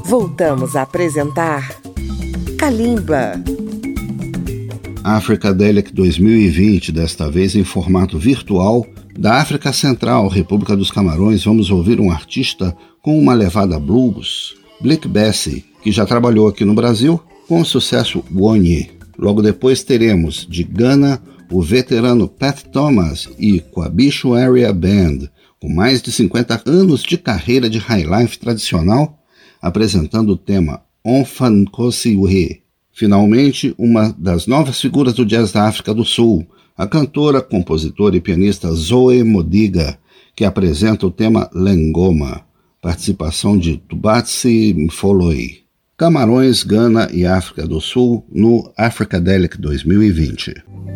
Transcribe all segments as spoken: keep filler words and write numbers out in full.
Voltamos a apresentar Kalimba. Africadelic dois mil e vinte, desta vez em formato virtual. Da África Central, República dos Camarões, vamos ouvir um artista com uma levada blues, Blick Bessie, que já trabalhou aqui no Brasil com o sucesso Wonyi. Logo depois teremos de Gana o veterano Pat Thomas e Kwabicho Area Band, com mais de cinquenta anos de carreira de highlife tradicional, apresentando o tema Onfan Kosiwe. Finalmente, uma das novas figuras do jazz da África do Sul, a cantora, compositora e pianista Zoe Modiga, que apresenta o tema Lengoma, participação de Tubatsi Mfoloi. Camarões, Gana e África do Sul no Africadelic dois mil e vinte.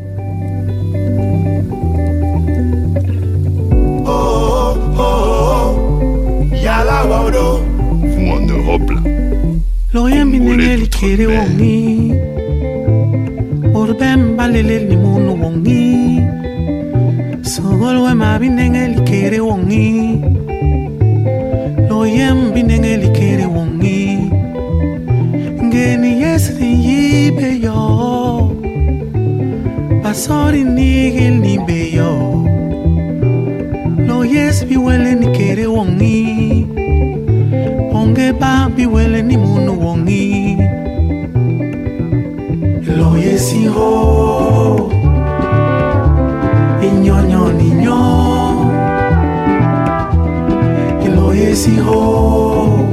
Loyembi nengeli kere wongi Urbemba lele ni munu wongi Sogol we mabi nengeli kere wongi Loyembi nengeli kere wongi Ngeni yesri yibe yo Pasori nigel ni be yo Loyesbi wele ni kere wongi Onge babi wele ni munu wongi Lo yesi ho Inyonyo ninyo Lo yesi ho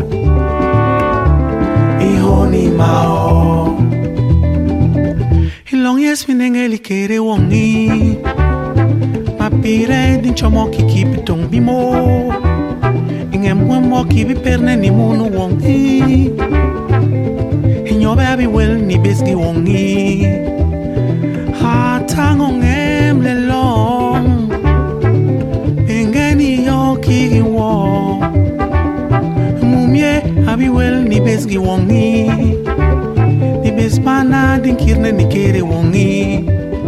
Iho ni mao Ilong yes minengeli kere wongi Mapire din chomo kiki pitong bimo Mwemwo kibi perne ni munu wongi Inyobe abi wel ni besgi wongi Hatango ngem le long Pengeni yo kigi wo Mumye abi wel ni besgi wongi Ni besmana din kirne ni kere wongi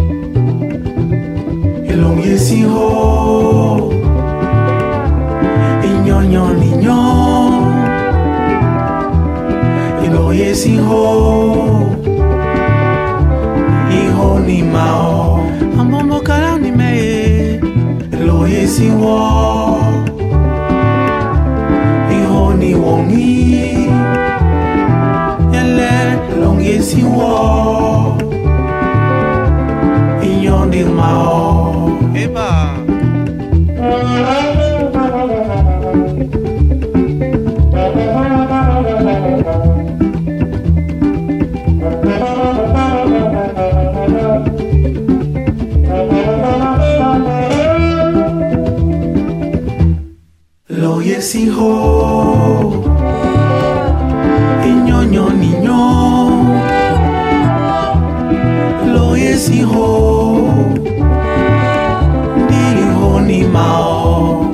Ilong yesi ho Niño, niño, Ilo yesi ho, Iho ni mao, Ambombo kala ni me, Ilo yesi wo, Iho ni wongi, Yele, long yesi wo, Iho ni mao, Eba. Lo yesi ho Iñoño niño Lo yesi ho Dili ho ni mao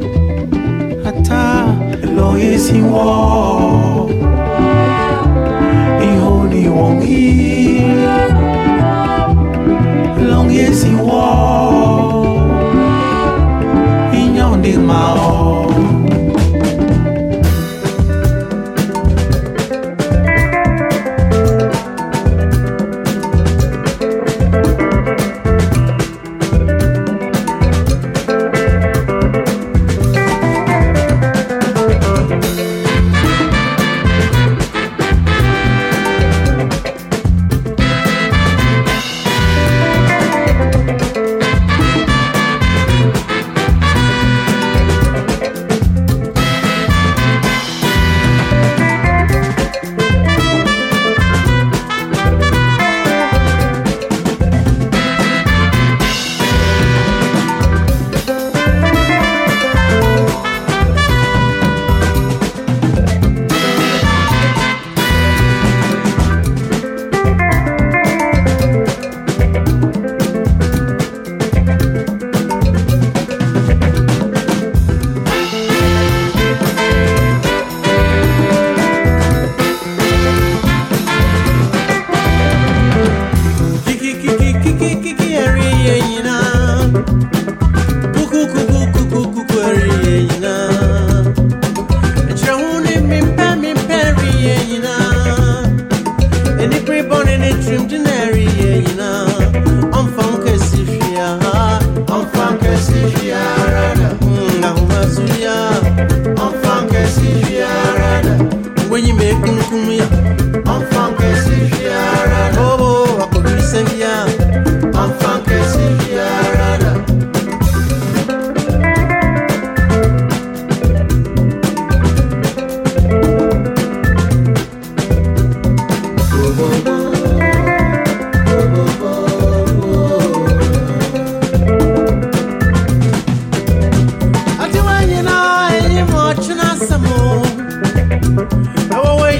Ata lo yesi wo Iho ni wongi Long yesi wo Iño ni mao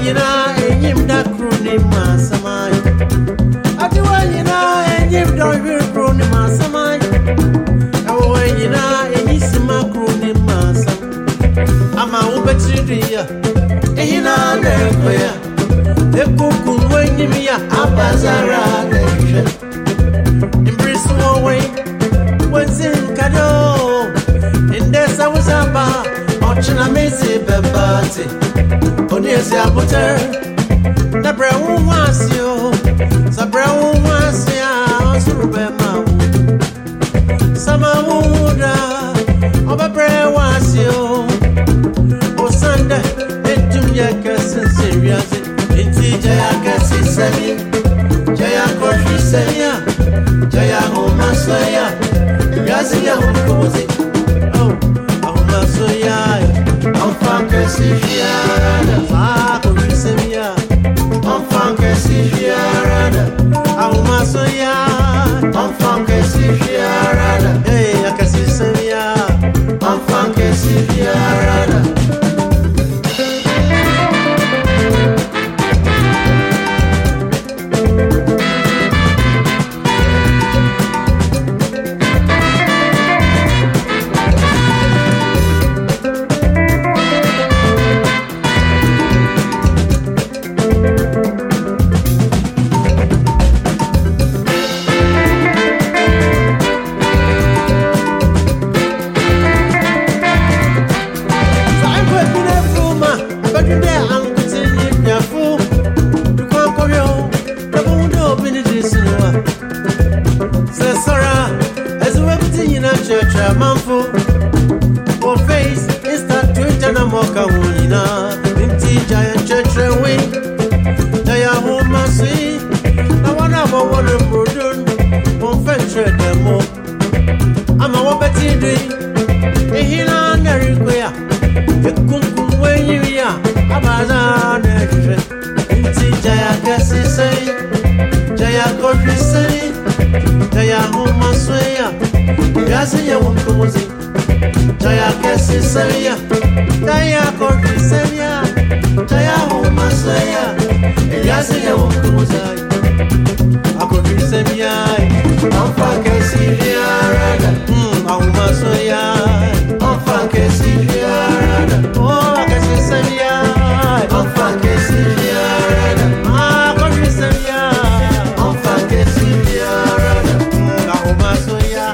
wanyina enyim da kroni masamai ati wanyina enyim da kroni masamai awo wanyina enyisima kroni masam ama ubetiriya ehina nekoya ekukun wanyim ya abazara neshe imbrisu owe wenzin kado indesa wuzaba ochina mezi bebate oniesi abuter na brewu wasio sa brewu wasia osurube mawu sama wuda oba brewu wasio osande etum yakasin serious inti jaya kasi semi jaya koshi semia jaya homa soya yazi ya hukozi oh homa soya enfant que si fiara ah koshi semia enfant que si fiara homa soya enfant que si fiara hey akasi semia enfant que si fiara manfo for face insta twitter na moka wina inti giant church we daya homa si na wana bo wona bodun on fentre demo ama wo beti dui ehina na rikwea ekunku wenyi ya abaza na hwe inti jaya kasi sei jaya kofi sei daya homa soya Yasi ya wumkuzi Jaya kesi seria Jaya kofi seria Jaya huma seria Yasi ya wumkuzi Akofi seria Anfa kesi viarada Ahuma soya Anfa kesi viarada Oh kesi seria Anfa kesi viarada Akofi seria Anfa kesi viarada Ahuma soya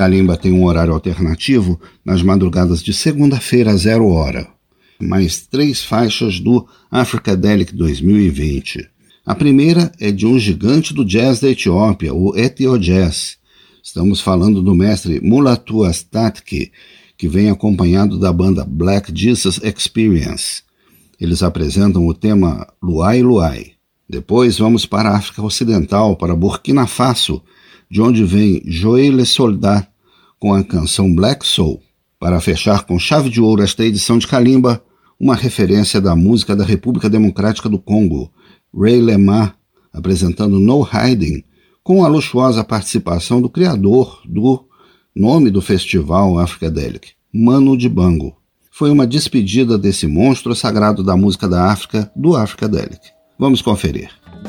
Kalimba tem um horário alternativo nas madrugadas de segunda-feira a zero hora. Mais três faixas do Africadelic dois mil e vinte. A primeira é de um gigante do jazz da Etiópia, o Etiojazz. Estamos falando do mestre Mulatu Astatke, que vem acompanhado da banda Black Jesus Experience. Eles apresentam o tema Luai Luai. Depois vamos para a África Ocidental, para Burkina Faso, de onde vem Joël Soldat com a canção Black Soul. Para fechar com chave de ouro esta edição de Kalimba, uma referência da música da República Democrática do Congo, Ray Lemar, apresentando No Hiding, com a luxuosa participação do criador do nome do festival Africadelic, Manu Dibango. Foi uma despedida desse monstro sagrado da música da África, do Africadelic. Vamos conferir.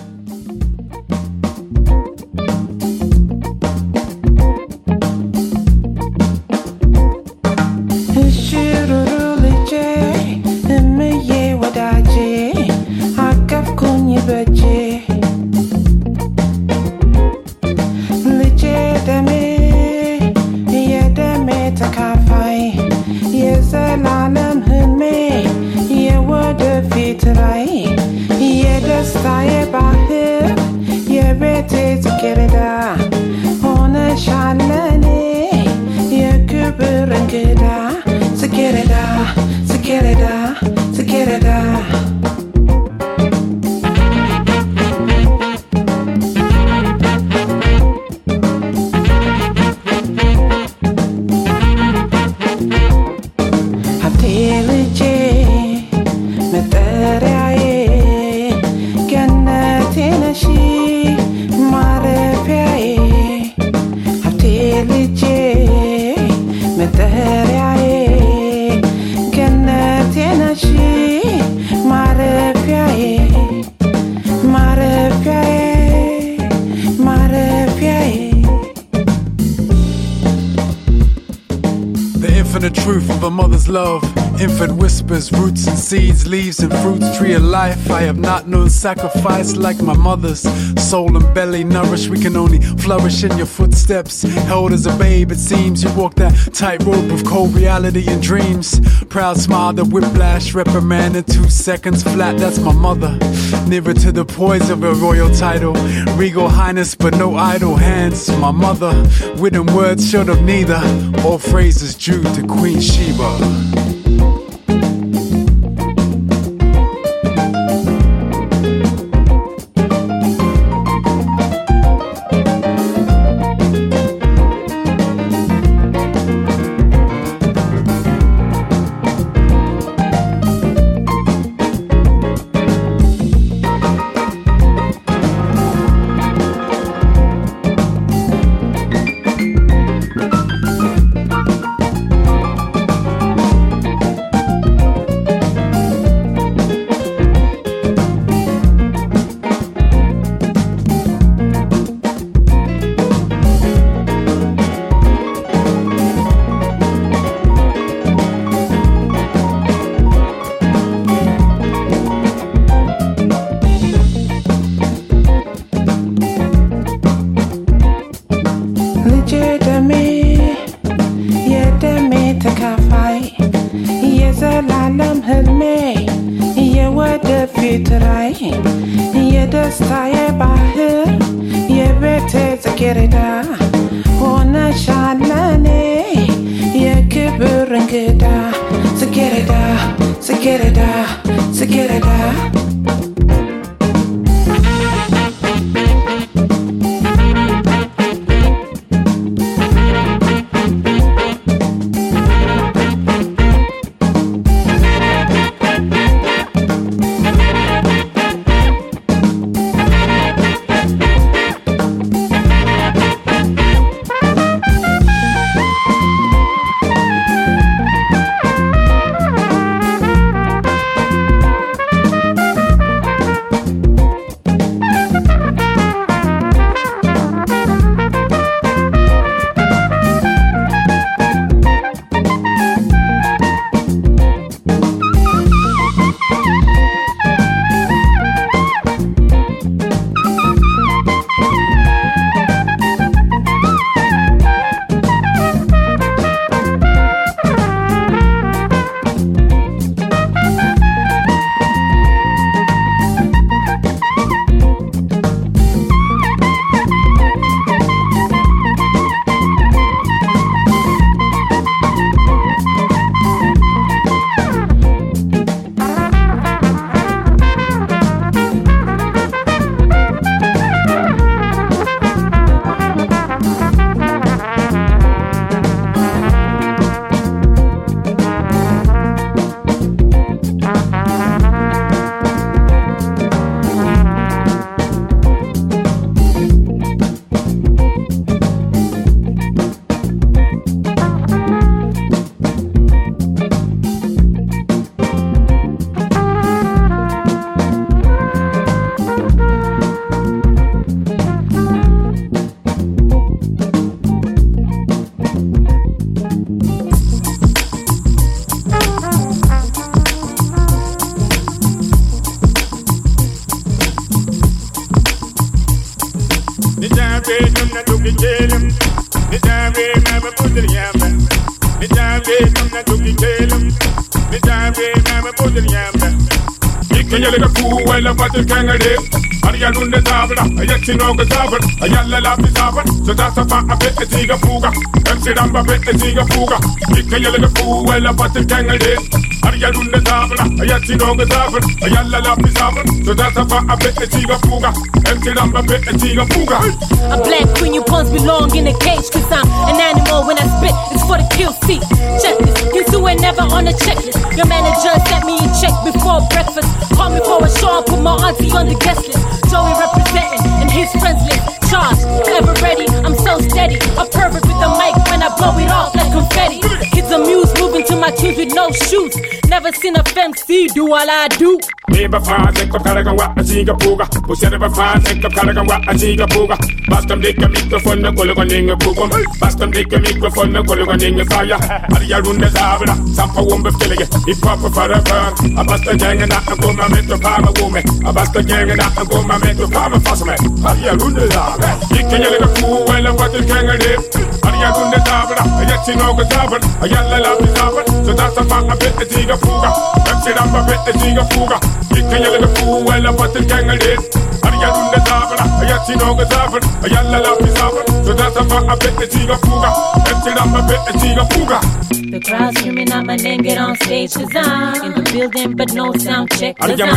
Love, infant whispers, roots and seeds, leaves and fruits, tree of life. I have not known sacrifice like my mother's. Soul and belly nourished, we can only flourish in your footsteps. Held as a babe, it seems you walk that tightrope of cold reality and dreams. Proud smile, the whiplash, reprimand in two seconds flat. That's my mother, nearer to the poise of a royal title. Regal highness, but no idle hands. My mother, written words short of neither. All phrases due to Queen Sheba. put it yamba. Me jambe, I'm not looking tail. Me jambe, I'm a put it yamba. Can you let a fool while a butter kangaroo? Arialunde tabla, a yachinoga tabla, a yalla lapi tabla, so that's a fat a bit a tiga fuga, Amsterdam a bit a tiga fuga. Can you let a fool while a butter kangaroo? Arialunde tabla, a yachinoga tabla, a yalla lapi tabla, so that's a fat a bit a tiga fuga, Amsterdam a bit a tiga fuga. A black queen, your pawns belong in a cage, cause I'm an animal when I spit, it's for the kill seat. Check this, you two ain't never on a checklist. Your manager set me in check before breakfast. Call me for a show, put my auntie on the guest list. Joey representing and his friends list. Charged, ever ready, I'm so steady. A pervert with the mic when I blow it off like confetti. Kids amused, moving to my tunes with no shoes. Never seen a femme see do all I do. Never find take up Caragan what a ziga puga. Push never find take up Caragan what a ziga puga. Bastam dick a microphone, the Cologaning a pugum. Bastam dick a microphone, the Cologaning a fire. Aria Runda Zabra, Sampa Wumba Filligan. If proper for a burn, a basta gang and not a goma metro palma woman. A basta gang and not a goma metro palma fossman. Aria Runda Zabra. You can yell a fool while a butter kangaroo. Aria Runda Zabra, a yachinoga zabra, a yalla lapi zabra. So that's a fat a bit a ziga puga. Amsterdam a bit a ziga puga. You can yell a fool while a butter kangaroo. Aria Runda Zabra, a yachinoga zabra, a yalla lapi zabra. So that's a fat a bit a ziga puga. Amsterdam a bit a ziga puga. The crowd screaming out my name, get on stage, cause I'm in the building, but no sound check, cause I'm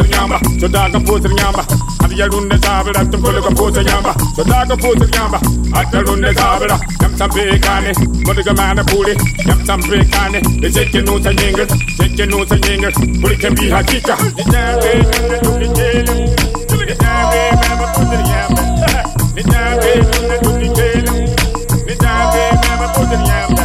so dark and put yamba. And the Arunda Zabra, I'm going to put a yamba. So dark and put yamba. At the Runda Zabra, I'm some big honey. But the man a puri, I'm some big honey. They take your notes and jingle, take your notes and jingle. But it can be her chica. The jambe, I'm looking jail. The jambe, I'm a put the yamba. The jambe, I'm looking jail. The jambe, I'm a put the yamba.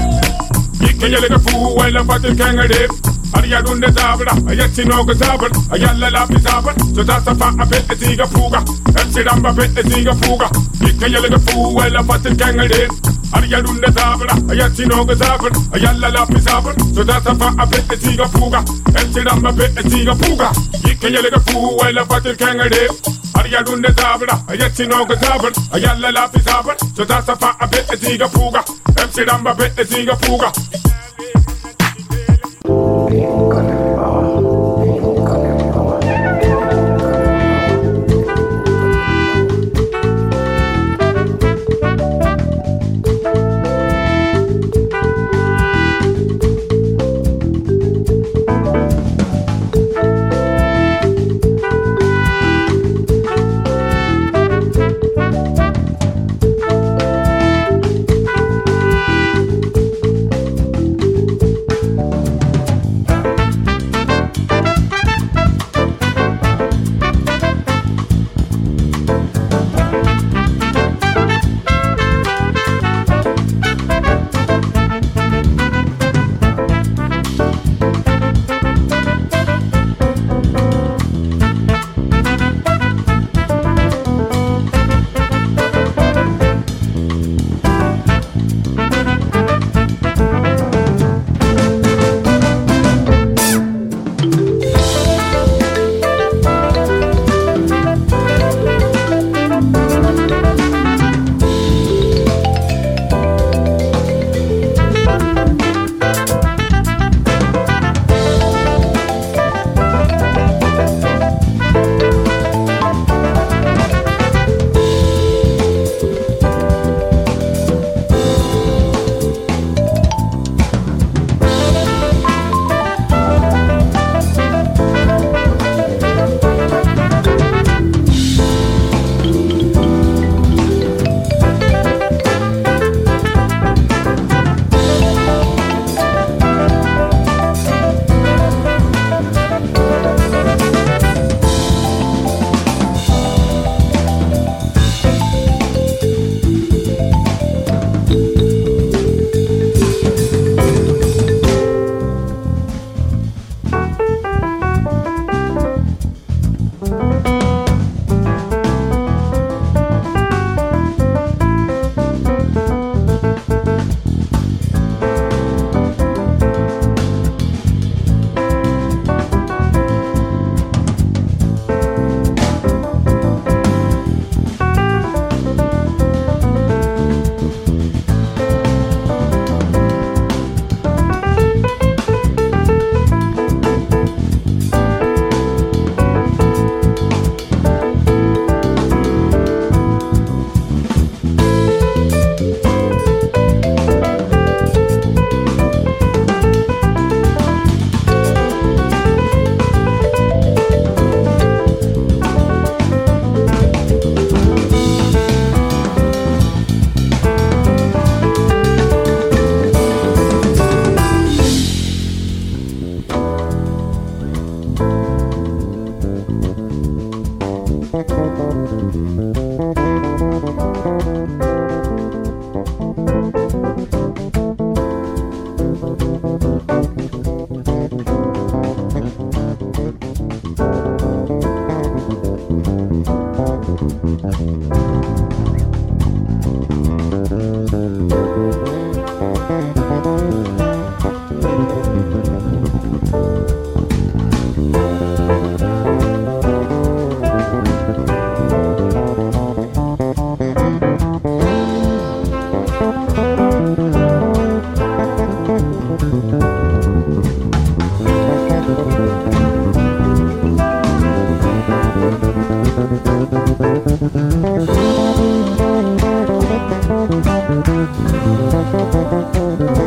Can you let a fool while a butter kangaroo? Aria Runda Zabra, a yachinoga zabra, a yalla lapi zabra, so that's a fat a bit a ziga fuga, Amsterdam a bit a ziga fuga. Can you let a fool while a butter kangaroo? Aria Runda Zabra, a yachinoga zabra, a yalla lapi zabra, so that's a fat a bit a ziga fuga, Amsterdam a bit a ziga fuga. Can you let a fool while a butter kangaroo? Aria Runda Zabra, a yachinoga zabra, a yalla lapi zabra, so that's a fat a bit a ziga fuga, Amsterdam a bit a ziga fuga.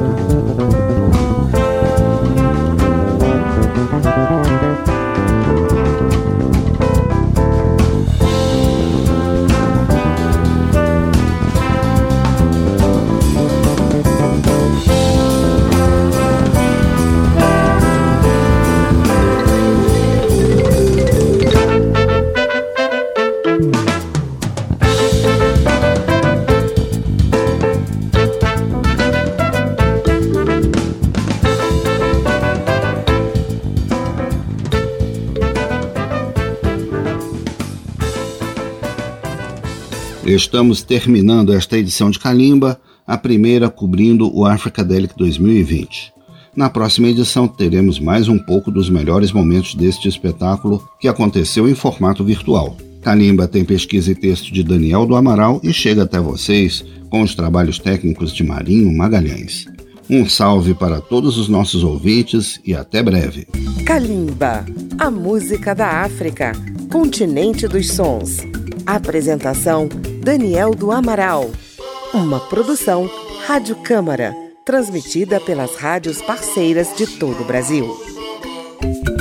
Estamos terminando esta edição de Kalimba, a primeira cobrindo o Africadelic dois mil e vinte. Na próxima edição teremos mais um pouco dos melhores momentos deste espetáculo que aconteceu em formato virtual. Kalimba tem pesquisa e texto de Daniel do Amaral e chega até vocês com os trabalhos técnicos de Marinho Magalhães. Um salve para todos os nossos ouvintes e até breve. Kalimba, a música da África, continente dos sons. Apresentação Daniel do Amaral. Uma produção Rádio Câmara, transmitida pelas rádios parceiras de todo o Brasil.